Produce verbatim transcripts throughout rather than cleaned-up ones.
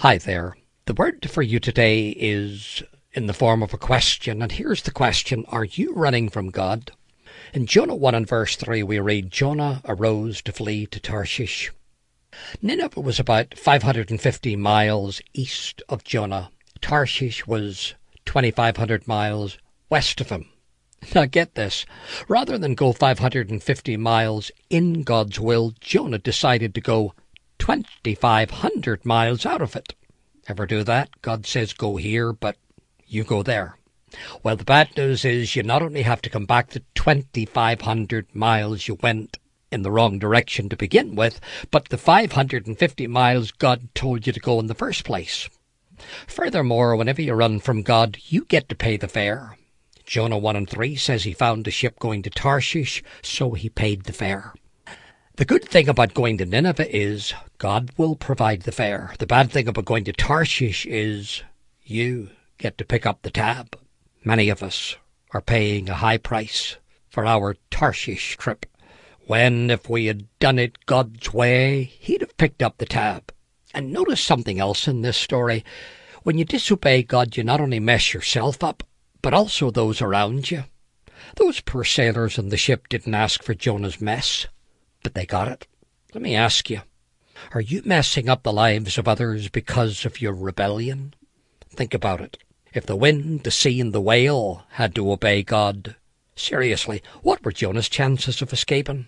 Hi there. The word for you today is in the form of a question, and here's the question: are you running from God? In Jonah one and verse three we read, Jonah arose to flee to Tarshish. Nineveh was about five hundred fifty miles east of Jonah. Tarshish was twenty-five hundred miles west of him. Now get this, rather than go five hundred fifty miles in God's will, Jonah decided to go twenty-five hundred miles out of it. Ever do that? God says go here, but you go there. Well, the bad news is you not only have to come back the twenty-five hundred miles you went in the wrong direction to begin with, but the five hundred fifty miles God told you to go in the first place. Furthermore, whenever you run from God, you get to pay the fare. Jonah one and three says he found a ship going to Tarshish, so he paid the fare. The good thing about going to Nineveh is God will provide the fare. The bad thing about going to Tarshish is you get to pick up the tab. Many of us are paying a high price for our Tarshish trip, when if we had done it God's way, he'd have picked up the tab. And notice something else in this story. When you disobey God, you not only mess yourself up, but also those around you. Those poor sailors on the ship didn't ask for Jonah's mess, but they got it. Let me ask you, are you messing up the lives of others because of your rebellion? Think about it. If the wind, the sea, and the whale had to obey God, seriously, what were Jonah's chances of escaping?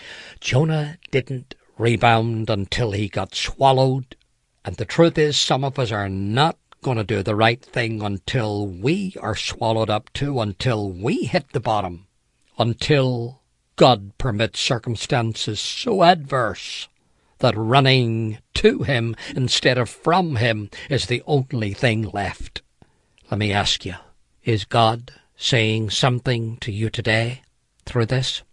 Jonah didn't rebound until he got swallowed, and the truth is some of us are not going to do the right thing until we are swallowed up too, until we hit the bottom, until God permits circumstances so adverse that running to him instead of from him is the only thing left. Let me ask you, is God saying something to you today through this?